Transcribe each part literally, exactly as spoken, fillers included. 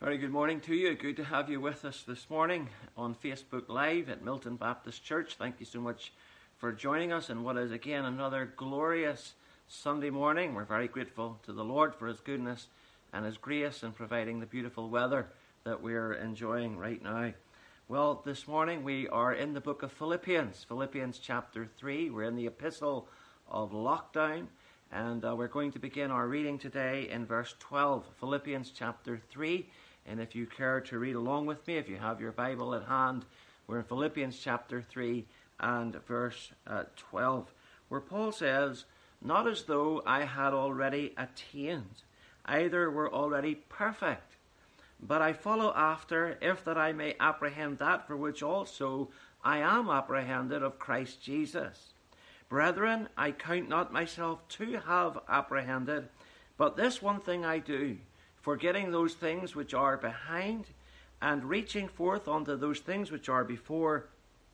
Very good morning to you. Good to have you with us this morning on Facebook Live at Milton Baptist Church. Thank you so much for joining us in what is again another glorious Sunday morning. We're very grateful to the Lord for His goodness and His grace in providing the beautiful weather that we're enjoying right now. Well, this morning we are in the book of Philippians, Philippians chapter three. We're in the epistle of lockdown, and uh, we're going to begin our reading today in verse twelve, Philippians chapter three. And if you care to read along with me, if you have your Bible at hand, we're in Philippians chapter three and verse uh, twelve, where Paul says, "Not as though I had already attained, either were already perfect, but I follow after, if that I may apprehend that for which also I am apprehended of Christ Jesus. Brethren, I count not myself to have apprehended, but this one thing I do, forgetting those things which are behind, and reaching forth unto those things which are before,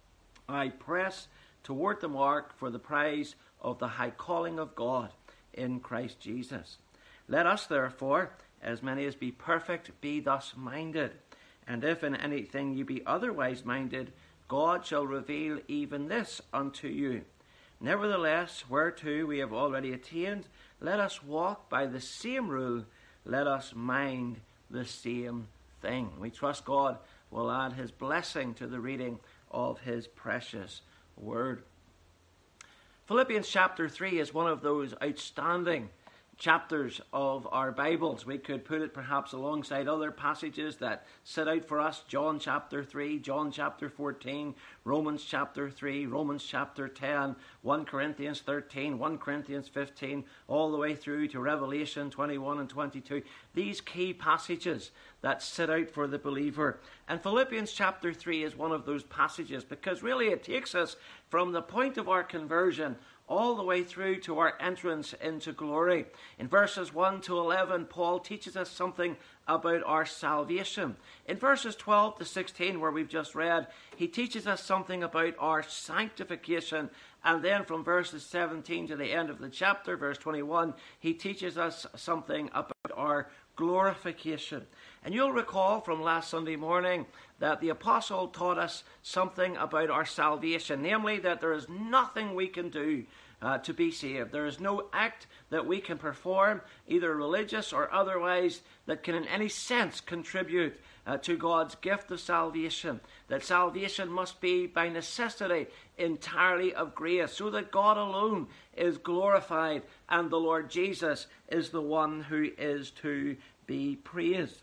I press toward the mark for the prize of the high calling of God in Christ Jesus. Let us therefore, as many as be perfect, be thus minded. And if in anything you be otherwise minded, God shall reveal even this unto you. Nevertheless, whereto we have already attained, let us walk by the same rule, let us mind the same thing." We trust God will add His blessing to the reading of His precious word. Philippians chapter three is one of those outstanding chapters of our Bibles. We could put it perhaps alongside other passages that set out for us: John chapter three, John chapter fourteen, Romans chapter three, Romans chapter ten, First Corinthians thirteen, First Corinthians fifteen, all the way through to Revelation twenty-one and twenty-two. These key passages that set out for the believer. And Philippians chapter three is one of those passages, because really it takes us from the point of our conversion all the way through to our entrance into glory. In verses one to eleven, Paul teaches us something about our salvation. In verses twelve to sixteen, where we've just read, he teaches us something about our sanctification. And then from verses seventeen to the end of the chapter, verse twenty-one, he teaches us something about our glorification. And you'll recall from last Sunday morning that the apostle taught us something about our salvation, namely that there is nothing we can do uh, to be saved. There is no act that we can perform, either religious or otherwise, that can in any sense contribute uh, to God's gift of salvation. That salvation must be by necessity entirely of grace, so that God alone is glorified and the Lord Jesus is the one who is to be praised.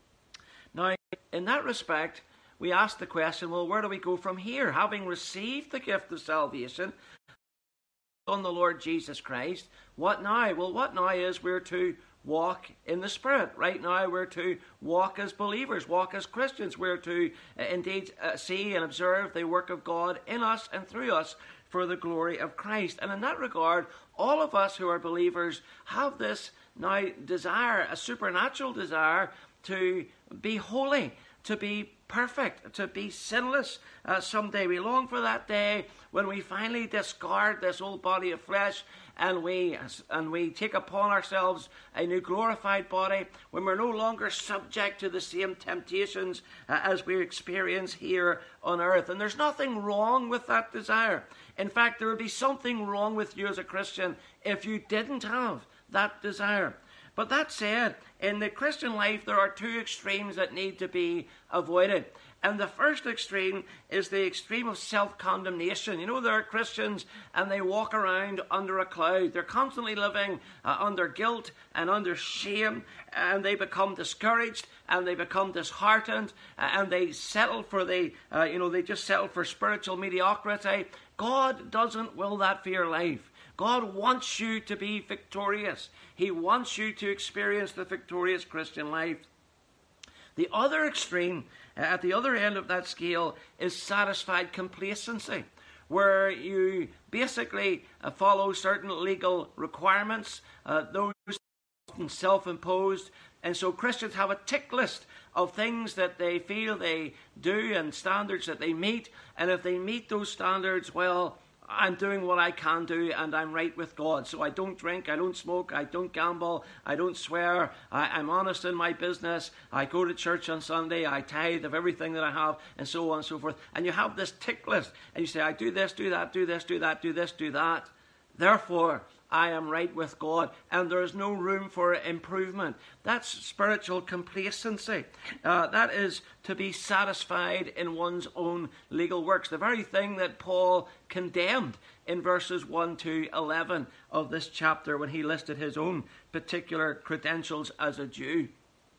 Now, in that respect, we ask the question, well, where do we go from here? Having received the gift of salvation on the Lord Jesus Christ, what now? Well, what now is we're to walk in the Spirit. Right now we're to walk as believers, walk as Christians. We're to uh, indeed uh, see and observe the work of God in us and through us for the glory of Christ. And in that regard, all of us who are believers have this now desire, a supernatural desire, to be holy, to be perfect, to be sinless uh, someday. We long for that day when we finally discard this old body of flesh and we and we take upon ourselves a new glorified body, when we're no longer subject to the same temptations uh, as we experience here on earth. And there's nothing wrong with that desire. In fact, there would be something wrong with you as a Christian if you didn't have that desire. But that said, in the Christian life, there are two extremes that need to be avoided. And the first extreme is the extreme of self-condemnation. You know, there are Christians and they walk around under a cloud. They're constantly living uh, under guilt and under shame, and they become discouraged and they become disheartened, uh, and they settle for the, uh, you know, they just settle for spiritual mediocrity. God doesn't will that for your life. God wants you to be victorious. He wants you to experience the victorious Christian life. The other extreme, at the other end of that scale, is satisfied complacency, where you basically uh, follow certain legal requirements, uh, those often self-imposed, and so Christians have a tick list of things that they feel they do and standards that they meet, and if they meet those standards, well, I'm doing what I can do and I'm right with God. So I don't drink, I don't smoke, I don't gamble, I don't swear, I, I'm honest in my business, I go to church on Sunday, I tithe of everything that I have, and so on and so forth. And you have this tick list, and you say, I do this, do that, do this, do that, do this, do that. Therefore, I am right with God, and there is no room for improvement. That's spiritual complacency. Uh, that is to be satisfied in one's own legal works. The very thing that Paul condemned in verses one to eleven of this chapter when he listed his own particular credentials as a Jew.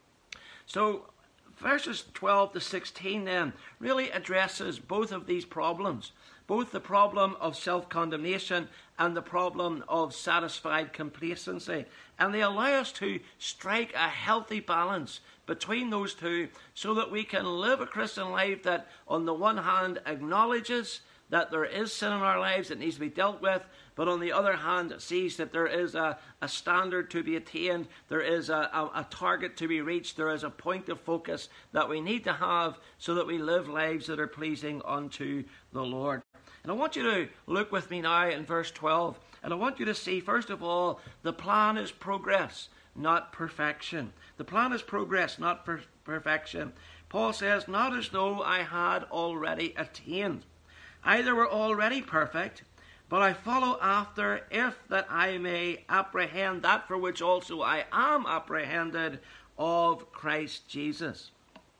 So, verses twelve to sixteen then really addresses both of these problems. Both the problem of self-condemnation and the problem of satisfied complacency. And they allow us to strike a healthy balance between those two so that we can live a Christian life that on the one hand acknowledges that there is sin in our lives that needs to be dealt with, but on the other hand sees that there is a, a standard to be attained, there is a, a, a target to be reached, there is a point of focus that we need to have so that we live lives that are pleasing unto the Lord. And I want you to look with me now in verse twelve, and I want you to see, first of all, the plan is progress, not perfection. The plan is progress, not per- perfection. Paul says, not as though I had already attained. Either were already perfect, but I follow after, if that I may apprehend that for which also I am apprehended of Christ Jesus.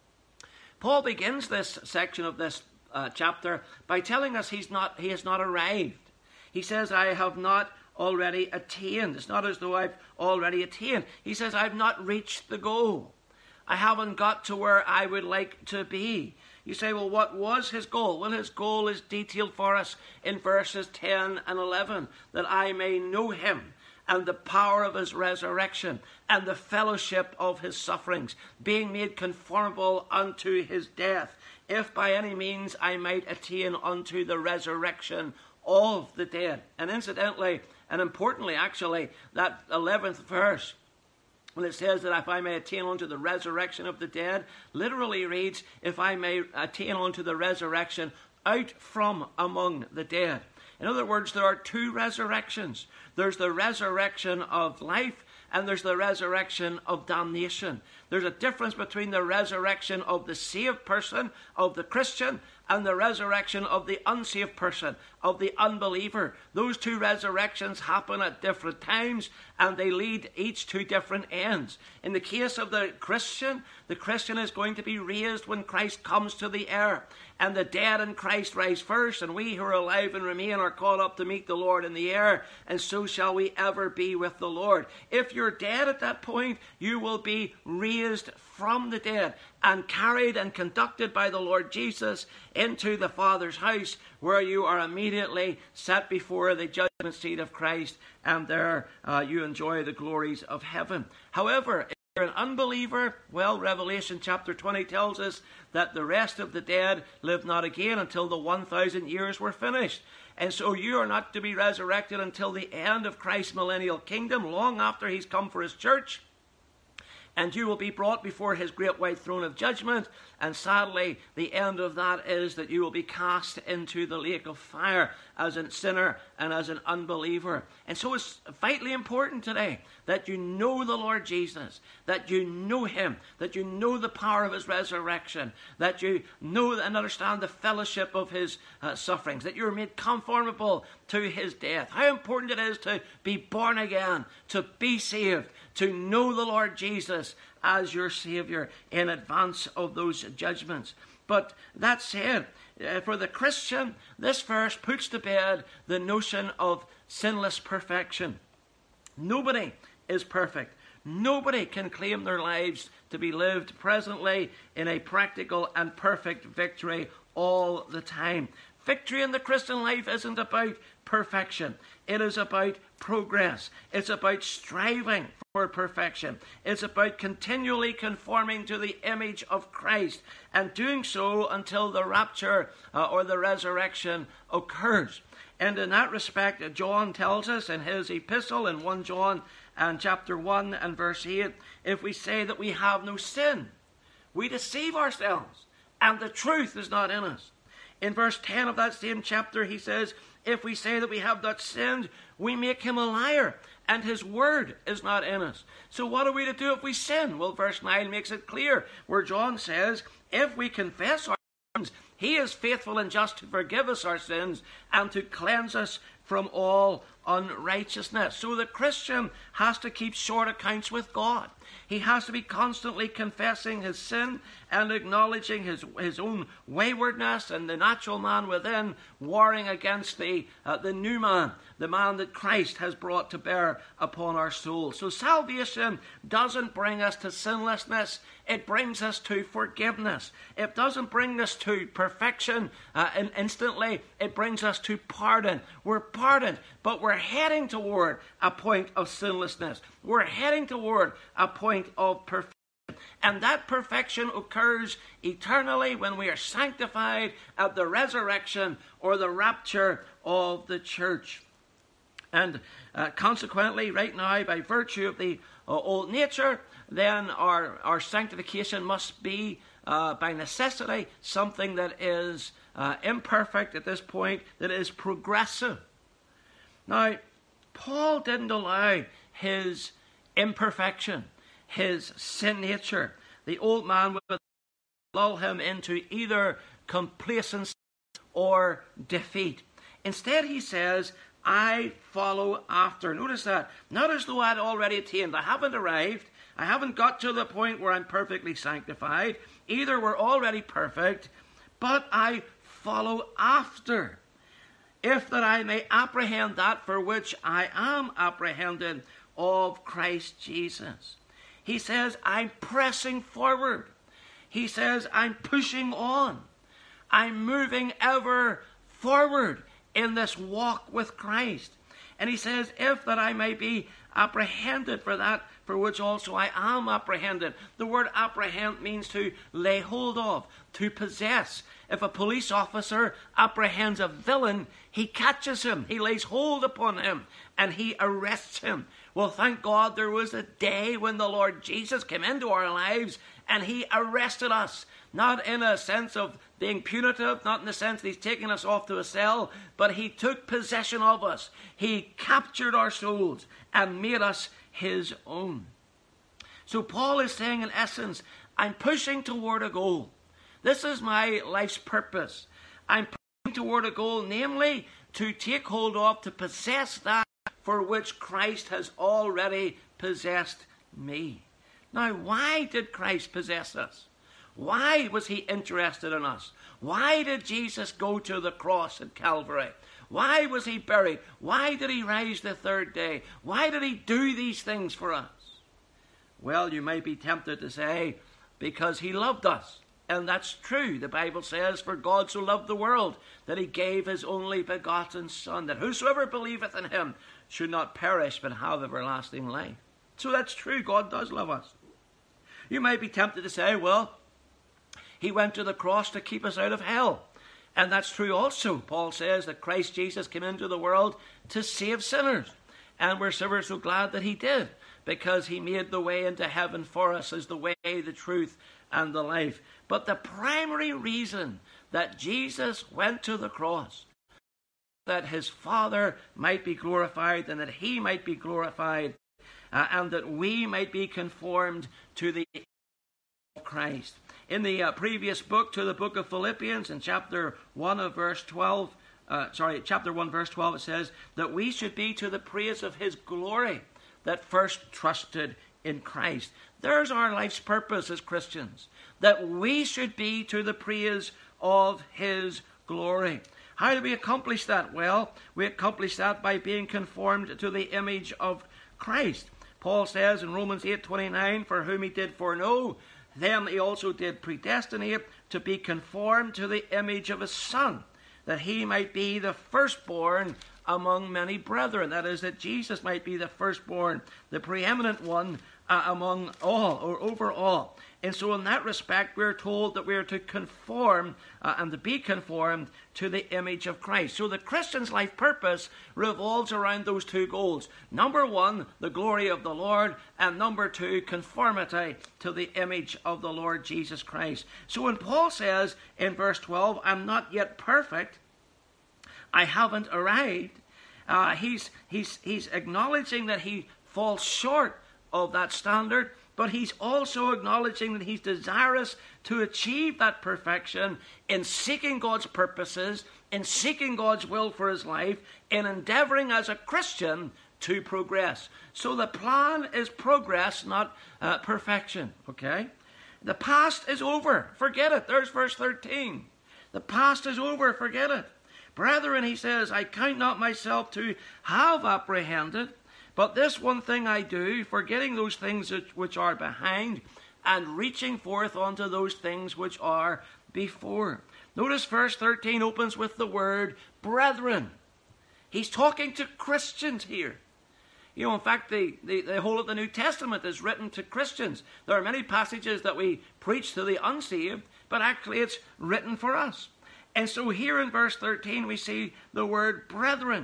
Paul begins this section of this uh, chapter by telling us he's not, he has not arrived. He says, I have not already attained. It's not as though I've already attained. He says, I've not reached the goal. I haven't got to where I would like to be. You say, well, what was his goal? Well, his goal is detailed for us in verses ten and eleven, that I may know him and the power of his resurrection and the fellowship of his sufferings, being made conformable unto his death, if by any means I might attain unto the resurrection of the dead. And incidentally, and importantly actually, that eleventh verse, when it says that if I may attain unto the resurrection of the dead, literally reads, if I may attain unto the resurrection out from among the dead. In other words, there are two resurrections. There's the resurrection of life, and there's the resurrection of damnation. There's a difference between the resurrection of the saved person, of the Christian, and the resurrection of the unsaved person, of the unbeliever. Those two resurrections happen at different times, and they lead each to different ends. In the case of the Christian, the Christian is going to be raised when Christ comes to the air, and the dead in Christ rise first, and we who are alive and remain are caught up to meet the Lord in the air, and so shall we ever be with the Lord. If you're dead at that point, you will be raised from the dead and carried and conducted by the Lord Jesus into the Father's house, where you are immediately set before the judgment seat of Christ, and there uh, you enjoy the glories of heaven. However, if you're an unbeliever, well, Revelation chapter twenty tells us that the rest of the dead live not again until the one thousand years were finished. And so you are not to be resurrected until the end of Christ's millennial kingdom, long after he's come for his church. And you will be brought before his great white throne of judgment. And sadly, the end of that is that you will be cast into the lake of fire as a sinner and as an unbeliever. And so it's vitally important today that you know the Lord Jesus, that you know him, that you know the power of his resurrection, that you know and understand the fellowship of his uh, sufferings, that you're made conformable to his death. How important it is to be born again, to be saved, to know the Lord Jesus as your Savior in advance of those judgments. But that said, uh, for the Christian, this verse puts to bed the notion of sinless perfection. Nobody is perfect. Nobody can claim their lives to be lived presently in a practical and perfect victory all the time. Victory in the Christian life isn't about perfection. It is about progress. It's about striving for perfection. It's about continually conforming to the image of Christ, and doing so until the rapture uh, or the resurrection occurs. And in that respect, John tells us in his epistle in First John and chapter one and verse eight, if we say that we have no sin, we deceive ourselves, and the truth is not in us. In verse ten of that same chapter, he says, if we say that we have not sinned, we make him a liar, and his word is not in us. So what are we to do if we sin? Well, verse nine makes it clear, where John says, if we confess our sins, he is faithful and just to forgive us our sins and to cleanse us from all unrighteousness. So the Christian has to keep short accounts with God. He has to be constantly confessing his sin and acknowledging his, his own waywardness and the natural man within, warring against the, uh, the new man, the man that Christ has brought to bear upon our souls. So salvation doesn't bring us to sinlessness. It brings us to forgiveness. It doesn't bring us to perfection uh, and instantly. It brings us to pardon. We're pardoned, but we're heading toward a point of sinlessness. We're heading toward a point of perfection. And that perfection occurs eternally when we are sanctified at the resurrection or the rapture of the church. And uh, consequently, right now, by virtue of the uh, old nature, then our, our sanctification must be, uh, by necessity, something that is uh, imperfect at this point, that is progressive. Now, Paul didn't allow his imperfection, his sin nature, the old man would lull him into either complacency or defeat. Instead, he says, I follow after. Notice that. Not as though I'd already attained. I haven't arrived. I haven't got to the point where I'm perfectly sanctified. Either we're already perfect, but I follow after, if that I may apprehend that for which I am apprehended of Christ Jesus. He says, I'm pressing forward. He says, I'm pushing on. I'm moving ever forward in this walk with Christ. And he says, if that I may be apprehended for that for which also I am apprehended. The word apprehend means to lay hold of, to possess. If a police officer apprehends a villain, he catches him, he lays hold upon him, and he arrests him. Well, thank God there was a day when the Lord Jesus came into our lives and he arrested us. Not in a sense of being punitive, not in the sense that he's taking us off to a cell, but he took possession of us. He captured our souls and made us his own. So Paul is saying, in essence, I'm pushing toward a goal. This is my life's purpose. I'm pushing toward a goal, namely to take hold of, to possess that for which Christ has already possessed me. Now, why did Christ possess us? Why was he interested in us? Why did Jesus go to the cross at Calvary? Why was he buried? Why did he rise the third day? Why did he do these things for us? Well, you may be tempted to say, because he loved us. And that's true. The Bible says, for God so loved the world, that he gave his only begotten Son, that whosoever believeth in him should not perish, but have everlasting life. So that's true. God does love us. You may be tempted to say, well, he went to the cross to keep us out of hell. And that's true also. Paul says that Christ Jesus came into the world to save sinners. And we're so, we're so glad that he did, because he made the way into heaven for us as the way, the truth, and the life. But the primary reason that Jesus went to the cross, that his Father might be glorified and that he might be glorified, uh, and that we might be conformed to the image of Christ. In the uh, previous book, to the book of Philippians, in chapter one of verse twelve, uh, sorry, chapter one, verse twelve, it says that we should be to the praise of his glory that first trusted in Christ. There's our life's purpose as Christians, that we should be to the praise of his glory. How do we accomplish that? Well, we accomplish that by being conformed to the image of Christ. Paul says in Romans eight twenty-nine, for whom he did foreknow, them he also did predestinate to be conformed to the image of his Son, that he might be the firstborn among many brethren. That is, that Jesus might be the firstborn, the preeminent one uh, among all, or over all. And so in that respect, we're told that we're to conform uh, and to be conformed to the image of Christ. So the Christian's life purpose revolves around those two goals. Number one, the glory of the Lord, and number two, conformity to the image of the Lord Jesus Christ. So when Paul says in verse twelve, I'm not yet perfect, I haven't arrived, uh, he's, he's, he's acknowledging that he falls short of that standard, but he's also acknowledging that he's desirous to achieve that perfection in seeking God's purposes, in seeking God's will for his life, in endeavoring as a Christian to progress. So the plan is progress, not uh, perfection, okay? The past is over. Forget it. There's verse thirteen. The past is over. Forget it. Brethren, he says, I count not myself to have apprehended, but this one thing I do, forgetting those things which are behind, and reaching forth unto those things which are before. Notice verse thirteen opens with the word brethren. He's talking to Christians here. You know, in fact, the, the, the whole of the New Testament is written to Christians. There are many passages that we preach to the unsaved, but actually it's written for us. And so here in verse thirteen we see the word brethren.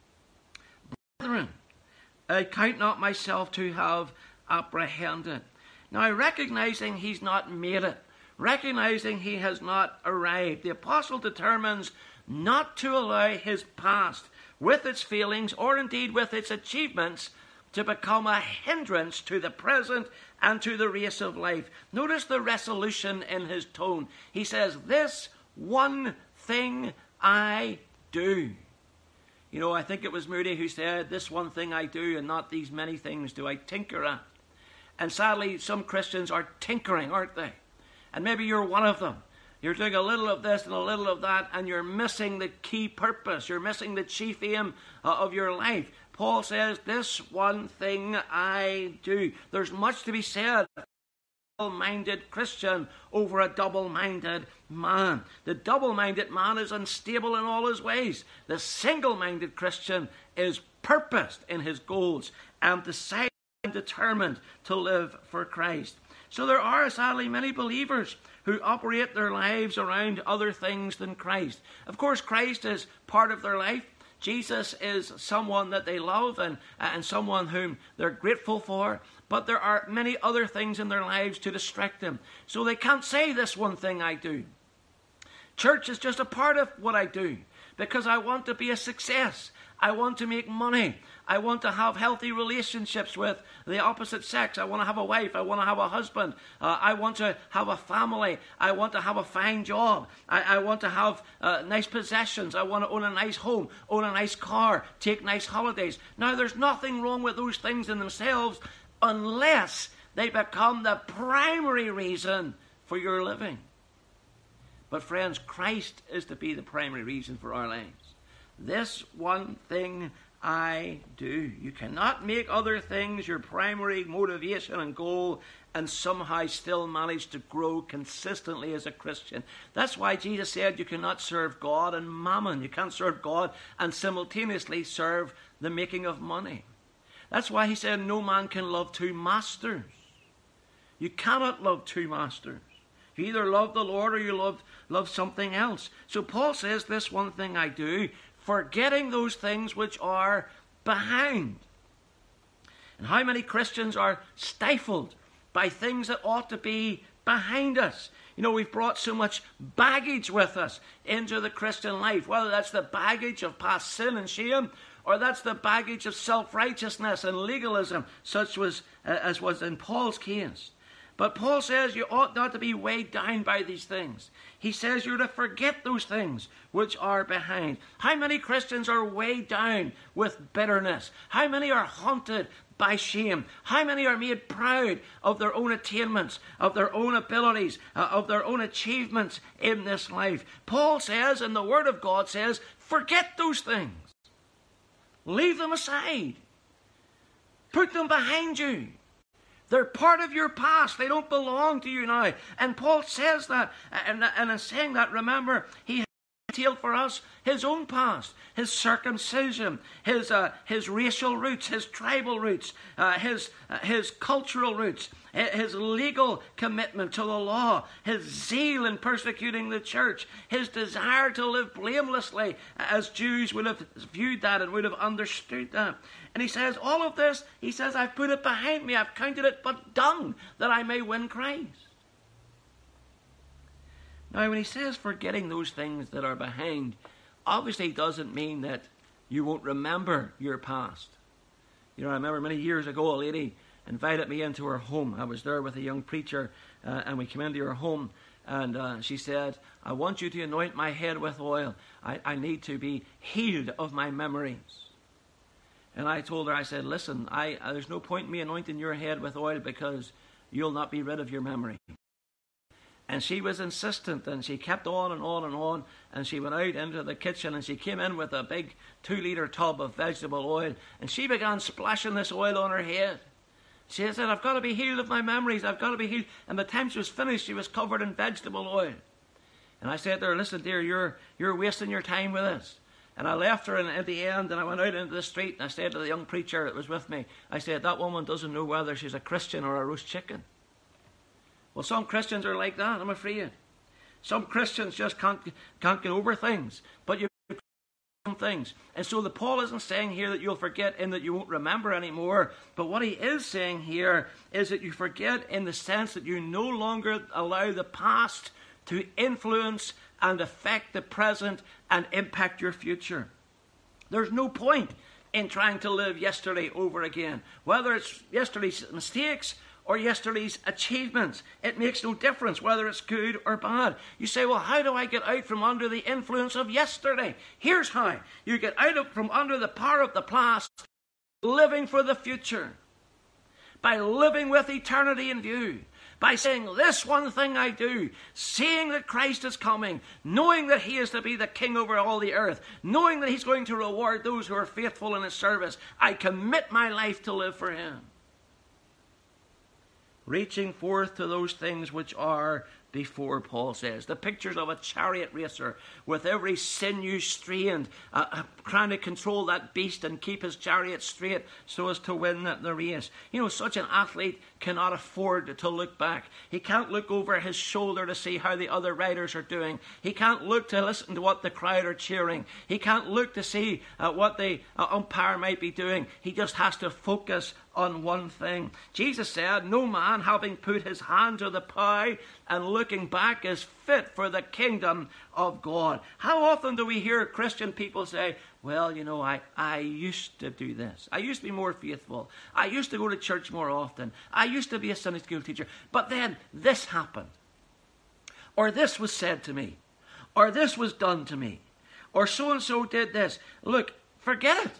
Brethren. I count not myself to have apprehended. Now, recognizing he's not made it, recognizing he has not arrived, the apostle determines not to allow his past, with its feelings, or indeed with its achievements, to become a hindrance to the present and to the race of life. Notice the resolution in his tone. He says, this one thing I do. You know, I think it was Moody who said, this one thing I do, and not these many things do I tinker at. And sadly, some Christians are tinkering, aren't they? And maybe you're one of them. You're doing a little of this and a little of that, and you're missing the key purpose. You're missing the chief aim uh, of your life. Paul says, this one thing I do. There's much to be said. Double-minded Christian over a double-minded man. The double-minded man is unstable in all his ways. The single-minded Christian is purposed in his goals and decided and determined to live for Christ. So there are sadly many believers who operate their lives around other things than Christ. Of course, Christ is part of their life. Jesus is someone that they love and, and someone whom they're grateful for. But there are many other things in their lives to distract them. So they can't say this one thing I do. Church is just a part of what I do because I want to be a success. I want to make money. I want to have healthy relationships with the opposite sex. I want to have a wife. I want to have a husband. Uh, I want to have a family. I want to have a fine job. I, I want to have uh, nice possessions. I want to own a nice home, own a nice car, take nice holidays. Now, there's nothing wrong with those things in themselves unless they become the primary reason for your living. But friends, Christ is to be the primary reason for our lives. This one thing I do. You cannot make other things your primary motivation and goal and somehow still manage to grow consistently as a Christian. That's why Jesus said you cannot serve God and mammon. You can't serve God and simultaneously serve the making of money. That's why he said no man can love two masters. You cannot love two masters. You either love the Lord or you love, love something else. So Paul says, this one thing I do, forgetting those things which are behind. And how many Christians are stifled by things that ought to be behind us? You know, we've brought so much baggage with us into the Christian life, whether that's the baggage of past sin and shame, or that's the baggage of self-righteousness and legalism, such was, uh, as was in Paul's case. But Paul says you ought not to be weighed down by these things. He says you're to forget those things which are behind. How many Christians are weighed down with bitterness? How many are haunted by shame? How many are made proud of their own attainments, of their own abilities, uh, of their own achievements in this life? Paul says, and the Word of God says, forget those things. Leave them aside. Put them behind you. They're part of your past. They don't belong to you now. And Paul says that. And, and in saying that, remember, he has detailed for us his own past, his circumcision, his uh, his racial roots, his tribal roots, uh, his uh, his cultural roots, his legal commitment to the law, his zeal in persecuting the church, his desire to live blamelessly, as Jews would have viewed that and would have understood that. And he says, all of this, he says, I've put it behind me, I've counted it but dung, that I may win Christ. Now, when he says forgetting those things that are behind, obviously doesn't mean that you won't remember your past. You know, I remember many years ago, a lady invited me into her home. I was there with a young preacher, uh, and we came into her home, and uh, she said, I want you to anoint my head with oil. I, I need to be healed of my memories. And I told her, I said, listen, I, uh, there's no point in me anointing your head with oil because you'll not be rid of your memory. And she was insistent, and she kept on and on and on, and she went out into the kitchen, and she came in with a big two-litre tub of vegetable oil, and she began splashing this oil on her head. She said, I've got to be healed of my memories, I've got to be healed. And by the time she was finished, she was covered in vegetable oil. And I said to her, listen, dear, you're, you're wasting your time with this. And I left her, and at the end, and I went out into the street, and I said to the young preacher that was with me, I said, that woman doesn't know whether she's a Christian or a roast chicken. Well, some Christians are like that, I'm afraid. Some Christians just can't, can't get over things. But you some things. And so the Paul isn't saying here that you'll forget and that you won't remember anymore. But what he is saying here is that you forget in the sense that you no longer allow the past to influence and affect the present and impact your future. There's no point in trying to live yesterday over again. Whether it's yesterday's mistakes or yesterday's achievements. It makes no difference whether it's good or bad. You say, well, how do I get out from under the influence of yesterday? Here's how. You get out of, from under the power of the past, living for the future. By living with eternity in view. By saying, this one thing I do, seeing that Christ is coming, knowing that he is to be the king over all the earth, knowing that he's going to reward those who are faithful in his service, I commit my life to live for him. Reaching forth to those things which are before, Paul says. The pictures of a chariot racer with every sinew strained, uh, uh, trying to control that beast and keep his chariot straight so as to win the, the race. You know, such an athlete cannot afford to look back. He can't look over his shoulder to see how the other riders are doing. He can't look to listen to what the crowd are cheering. He can't look to see uh, what the uh, umpire might be doing. He just has to focus on one thing. Jesus said, no man having put his hand to the plough and looking back is fit for the kingdom of God. How often do we hear Christian people say, well, you know, I, I used to do this. I used to be more faithful. I used to go to church more often. I used to be a Sunday school teacher. But then this happened. Or this was said to me. Or this was done to me. Or so-and-so did this. Look, forget it.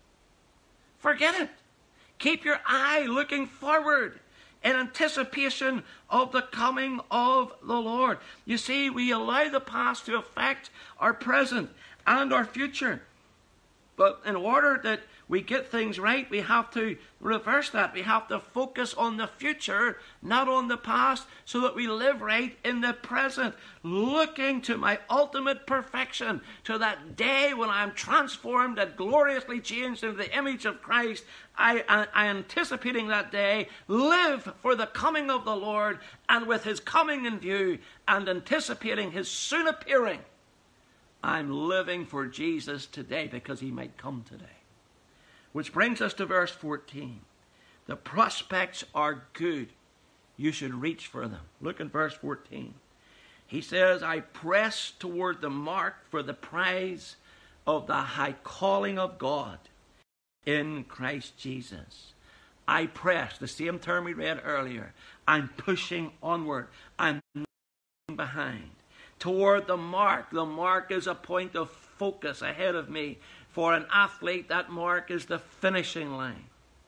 Forget it. Keep your eye looking forward in anticipation of the coming of the Lord. You see, we allow the past to affect our present and our future. But in order that we get things right, we have to reverse that. We have to focus on the future, not on the past, so that we live right in the present, looking to my ultimate perfection, to that day when I am transformed and gloriously changed into the image of Christ. I, I, I anticipating that day, live for the coming of the Lord, and with his coming in view, and anticipating his soon appearing, I'm living for Jesus today because he might come today. Which brings us to verse fourteen. The prospects are good. You should reach for them. Look at verse fourteen. He says, I press toward the mark for the prize of the high calling of God in Christ Jesus. I press, the same term we read earlier. I'm pushing onward. I'm leaving behind. Toward the mark. The mark is a point of focus ahead of me. For an athlete, that mark is the finishing line.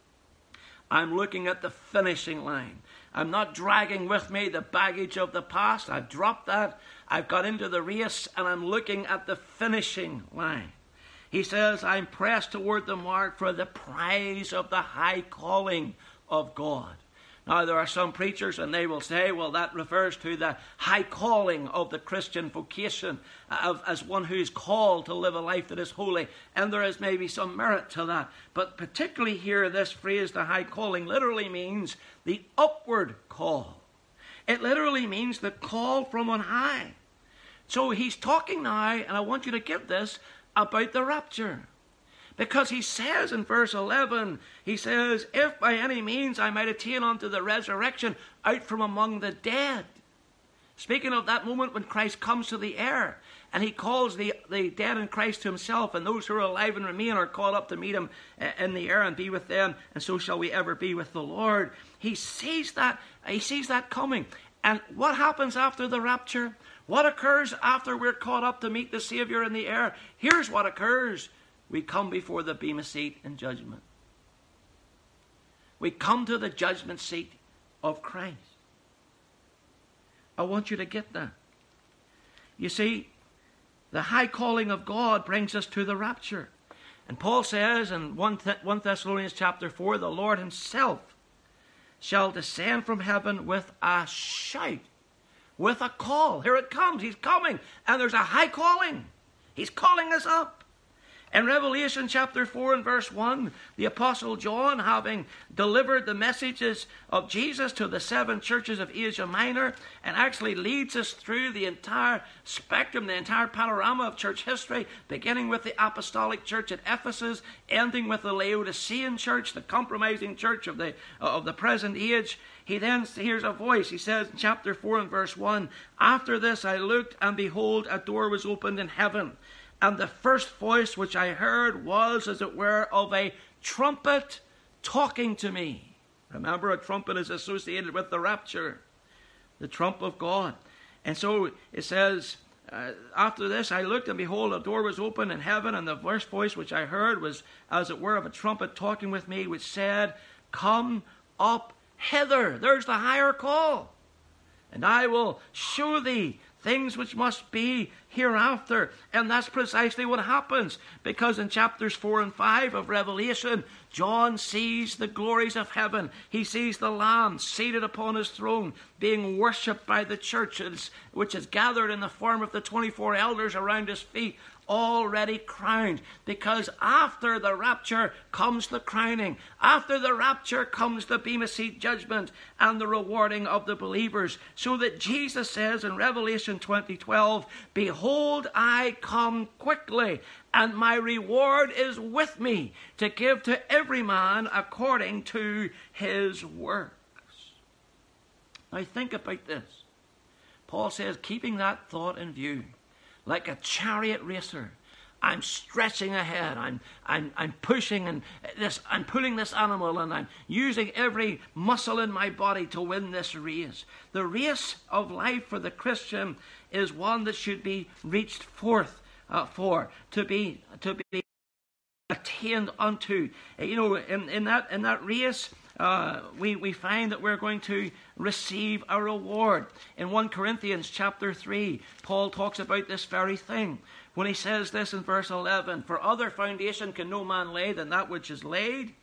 I'm looking at the finishing line. I'm not dragging with me the baggage of the past. I've dropped that. I've got into the race, and I'm looking at the finishing line. He says, I'm pressed toward the mark for the prize of the high calling of God. Now, there are some preachers, and they will say, well, that refers to the high calling of the Christian vocation, of, as one who is called to live a life that is holy. And there is maybe some merit to that. But particularly here, this phrase, the high calling, literally means the upward call. It literally means the call from on high. So he's talking now, and I want you to get this, about the rapture. Because he says in verse eleven, he says, if by any means I might attain unto the resurrection out from among the dead. Speaking of that moment when Christ comes to the air, and he calls the, the dead in Christ to himself, and those who are alive and remain are called up to meet him in the air and be with them, and so shall we ever be with the Lord. He sees that, he sees that coming. And what happens after the rapture? What occurs after we're caught up to meet the Savior in the air? Here's what occurs. We come before the bema seat in judgment. We come to the judgment seat of Christ. I want you to get that. You see, the high calling of God brings us to the rapture. And Paul says in First Thessalonians chapter four, the Lord himself shall descend from heaven with a shout, with a call. Here it comes. He's coming. And there's a high calling. He's calling us up. In Revelation chapter four and verse one, the Apostle John, having delivered the messages of Jesus to the seven churches of Asia Minor, and actually leads us through the entire spectrum, the entire panorama of church history, beginning with the apostolic church at Ephesus, ending with the Laodicean church, the compromising church of the, of the present age. He then hears a voice. He says in chapter four and verse one, after this I looked, and behold, a door was opened in heaven. And the first voice which I heard was, as it were, of a trumpet talking to me. Remember, a trumpet is associated with the rapture, the trump of God. And so it says, uh, after this I looked, and behold, a door was open in heaven, and the first voice which I heard was, as it were, of a trumpet talking with me, which said, come up hither. There's the higher call. And I will show thee things which must be hereafter. And that's precisely what happens. Because in chapters four and five of Revelation, John sees the glories of heaven. He sees the Lamb seated upon his throne, being worshipped by the church, which is gathered in the form of the twenty-four elders around his feet, already crowned. Because after the rapture comes the crowning. After the rapture comes the bema seat judgment and the rewarding of the believers. So that Jesus says in Revelation twenty twelve, behold, I come quickly, and my reward is with me to give to every man according to his works. Now think about this. Paul says, keeping that thought in view, like a chariot racer, I'm stretching ahead. I'm, I'm, I'm pushing and this. I'm pulling this animal, and I'm using every muscle in my body to win this race. The race of life for the Christian is one that should be reached forth uh, for, to be to be attained unto. You know, in, in that in that race, uh, we we find that we're going to receive a reward. In First Corinthians chapter three, Paul talks about this very thing when he says this in verse eleven, for other foundation can no man lay than that which is laid,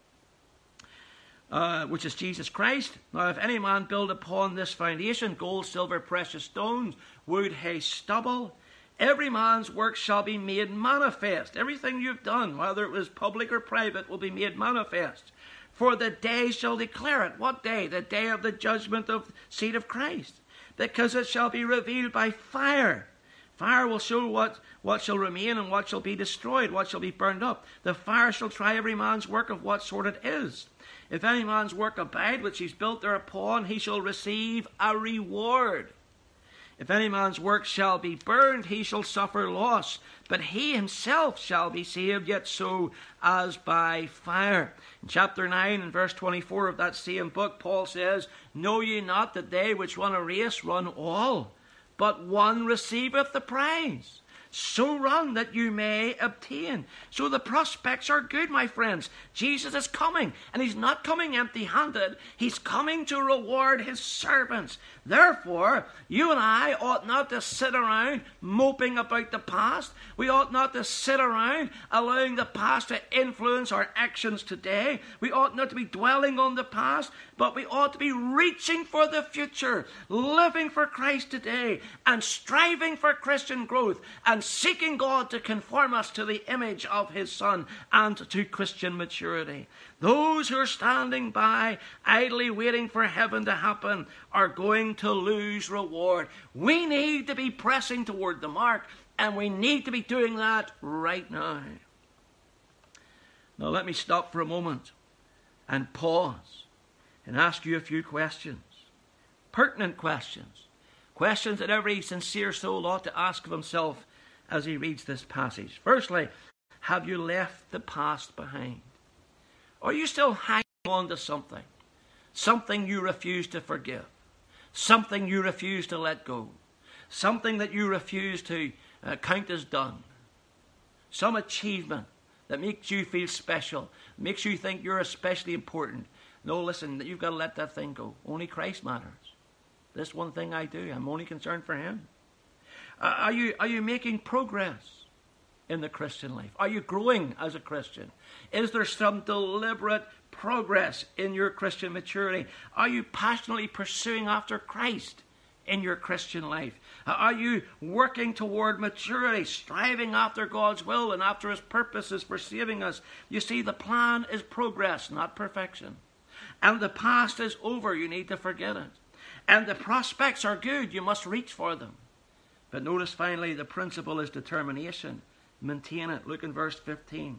uh, which is Jesus Christ. Now if any man build upon this foundation gold, silver, precious stones, wood, hay, stubble, every man's work shall be made manifest. Everything you've done, whether it was public or private, will be made manifest. For the day shall declare it. What day? The day of the judgment of seat of Christ. Because it shall be revealed by fire. Fire will show what, what shall remain and what shall be destroyed, what shall be burned up. The fire shall try every man's work of what sort it is. If any man's work abide, which he's built thereupon, he shall receive a reward. If any man's work shall be burned, he shall suffer loss. But he himself shall be saved, yet so as by fire. In chapter nine and verse twenty-four of that same book, Paul says, know ye not that they which run a race run all, but one receiveth the prize? So run that you may obtain. So the prospects are good, my friends. Jesus is coming, and he's not coming empty-handed. He's coming to reward his servants. Therefore, you and I ought not to sit around moping about the past. We ought not to sit around allowing the past to influence our actions today. We ought not to be dwelling on the past, but we ought to be reaching for the future, living for Christ today, and striving for Christian growth, and seeking God to conform us to the image of his Son and to Christian maturity. Those who are standing by, idly waiting for heaven to happen, are going to lose reward. We need to be pressing toward the mark, and we need to be doing that right now. Now let me stop for a moment and pause and ask you a few questions. Pertinent questions. Questions that every sincere soul ought to ask of himself as he reads this passage. Firstly, have you left the past behind? Are you still hanging on to something? Something you refuse to forgive. Something you refuse to let go. Something that you refuse to uh, count as done. Some achievement that makes you feel special, makes you think you're especially important. No, listen, you've got to let that thing go. Only Christ matters. This one thing I do, I'm only concerned for him. Uh, are you, are you making progress in the Christian life? Are you growing as a Christian? Is there some deliberate progress in your Christian maturity? Are you passionately pursuing after Christ in your Christian life? Are you working toward maturity, striving after God's will and after his purposes for saving us? You see, the plan is progress, not perfection. And the past is over. You need to forget it. And the prospects are good. You must reach for them. But notice finally, the principle is determination. Maintain it. Look in verse fifteen.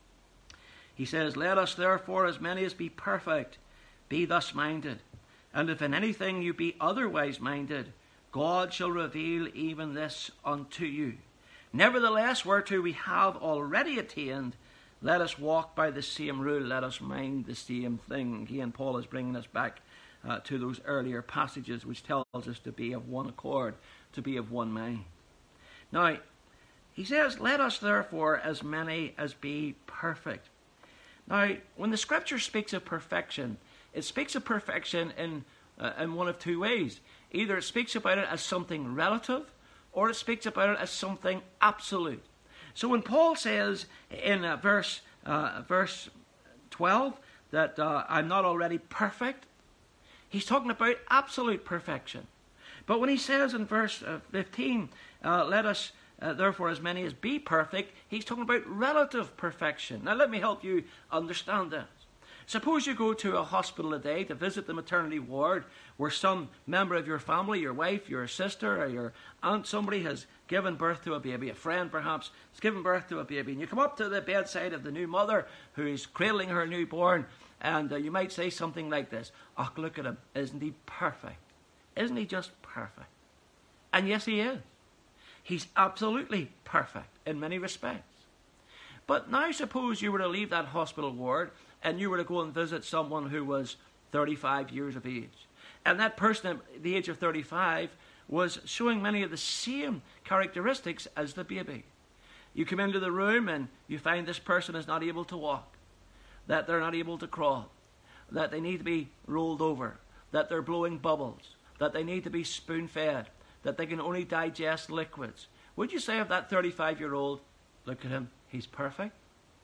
He says, let us therefore, as many as be perfect, be thus minded. And if in anything you be otherwise minded, God shall reveal even this unto you. Nevertheless, whereto we have already attained, let us walk by the same rule. Let us mind the same thing. Again, Paul is bringing us back uh, to those earlier passages which tells us to be of one accord, to be of one mind. Now, he says, let us therefore, as many as be perfect. Now, when the Scripture speaks of perfection, it speaks of perfection in, uh, in one of two ways. Either it speaks about it as something relative, or it speaks about it as something absolute. So when Paul says in uh, verse uh, verse twelve that uh, I'm not already perfect, he's talking about absolute perfection. But when he says in verse uh, fifteen, uh, let us Uh, therefore, as many as be perfect, he's talking about relative perfection. Now, let me help you understand this. Suppose you go to a hospital today to visit the maternity ward where some member of your family, your wife, your sister, or your aunt, somebody has given birth to a baby, a friend perhaps, has given birth to a baby. And you come up to the bedside of the new mother who is cradling her newborn, and uh, you might say something like this, oh, look at him, isn't he perfect? Isn't he just perfect? And yes, he is. He's absolutely perfect in many respects. But now suppose you were to leave that hospital ward and you were to go and visit someone who was thirty-five years of age. And that person at the age of thirty-five was showing many of the same characteristics as the baby. You come into the room and you find this person is not able to walk, that they're not able to crawl, that they need to be rolled over, that they're blowing bubbles, that they need to be spoon-fed, that they can only digest liquids. Would you say of that thirty-five-year-old, look at him, he's perfect?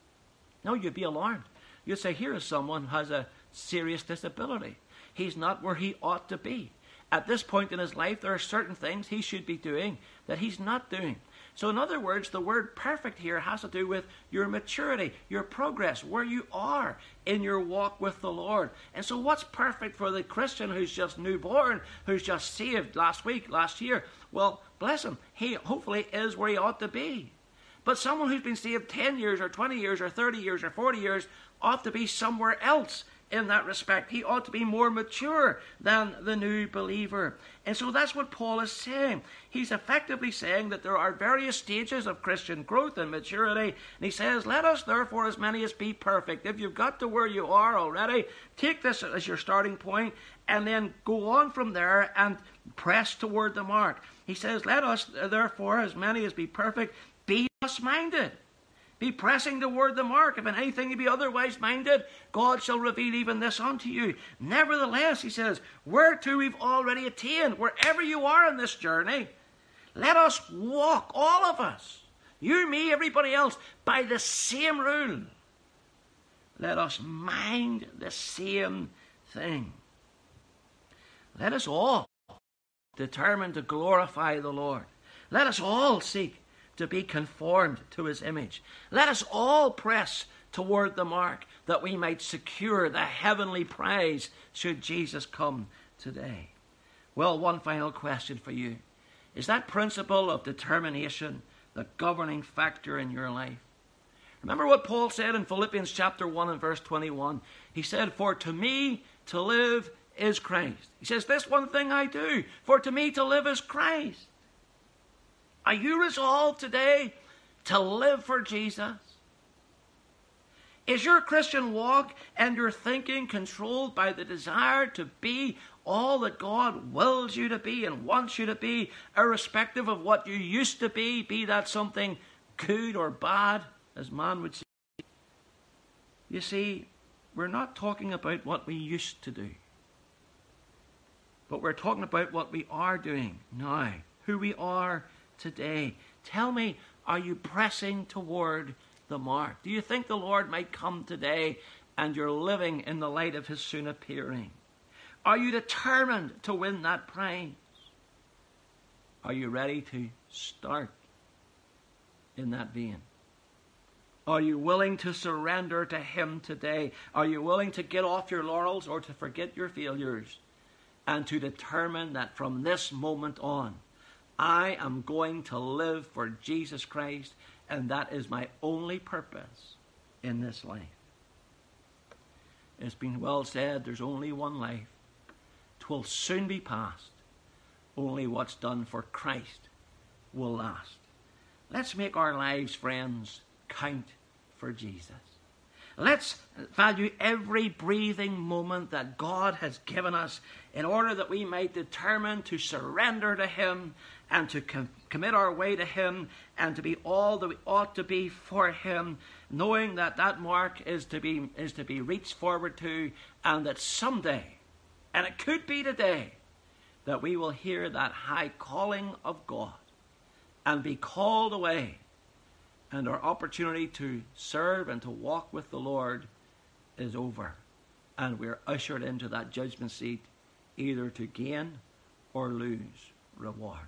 No, you'd be alarmed. You'd say, here is someone who has a serious disability. He's not where he ought to be. At this point in his life, there are certain things he should be doing that he's not doing. So in other words, the word perfect here has to do with your maturity, your progress, where you are in your walk with the Lord. And so what's perfect for the Christian who's just newborn, who's just saved last week, last year? Well, bless him, he hopefully is where he ought to be. But someone who's been saved ten years or twenty years or thirty years or forty years ought to be somewhere else in that respect. He ought to be more mature than the new believer. And so that's what Paul is saying. He's effectively saying that there are various stages of Christian growth and maturity. And he says, let us therefore as many as be perfect. If you've got to where you are already, take this as your starting point and then go on from there and press toward the mark. He says, let us therefore as many as be perfect, be thus-minded. Be pressing toward the mark. If in anything you be otherwise minded, God shall reveal even this unto you. Nevertheless, he says, whereto we've already attained, wherever you are in this journey, let us walk, all of us, you, me, everybody else, by the same rule. Let us mind the same thing. Let us all determine to glorify the Lord. Let us all seek to be conformed to his image. Let us all press toward the mark that we might secure the heavenly prize should Jesus come today. Well, one final question for you. Is that principle of determination the governing factor in your life? Remember what Paul said in Philippians chapter one and verse twenty-one. He said, for to me to live is Christ. He says, this one thing I do, for to me to live is Christ. Are you resolved today to live for Jesus? Is your Christian walk and your thinking controlled by the desire to be all that God wills you to be and wants you to be, irrespective of what you used to be, be that something good or bad, as man would say? You see, we're not talking about what we used to do, but we're talking about what we are doing now, who we are today. Tell me, are you pressing toward the mark? Do you think the Lord might come today and you're living in the light of his soon appearing? Are you determined to win that prize? Are you ready to start in that vein? Are you willing to surrender to him today? Are you willing to get off your laurels or to forget your failures and to determine that from this moment on, I am going to live for Jesus Christ, and that is my only purpose in this life? It's been well said, there's only one life. 'Twill soon be past. Only what's done for Christ will last. Let's make our lives, friends, count for Jesus. Let's value every breathing moment that God has given us in order that we might determine to surrender to him and to com- commit our way to him and to be all that we ought to be for him, knowing that that mark is to be, is to be reached forward to, and that someday, and it could be today, that we will hear that high calling of God and be called away, and our opportunity to serve and to walk with the Lord is over. And we're ushered into that judgment seat, either to gain or lose reward.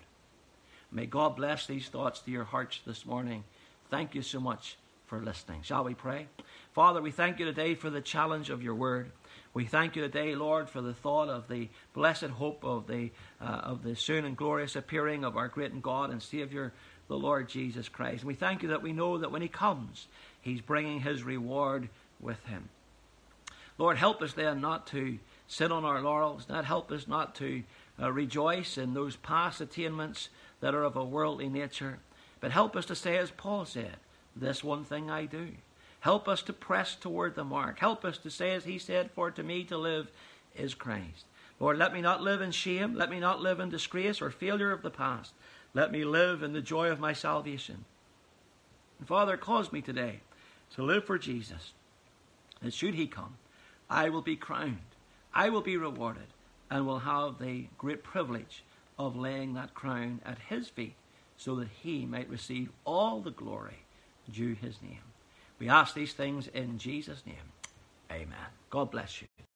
May God bless these thoughts to your hearts this morning. Thank you so much for listening. Shall we pray? Father, we thank you today for the challenge of your word. We thank you today, Lord, for the thought of the blessed hope of the uh, of the soon and glorious appearing of our great and God and Savior, the Lord Jesus Christ. And we thank you that we know that when he comes, he's bringing his reward with him. Lord, help us then not to sit on our laurels, not help us not to uh, rejoice in those past attainments that are of a worldly nature, but help us to say, as Paul said, this one thing I do. Help us to press toward the mark. Help us to say, as he said, for to me to live is Christ. Lord, let me not live in shame. Let me not live in disgrace or failure of the past. Let me live in the joy of my salvation. And Father, cause me today to live for Jesus. And should he come, I will be crowned. I will be rewarded and will have the great privilege of laying that crown at his feet so that he might receive all the glory due his name. We ask these things in Jesus' name. Amen. God bless you.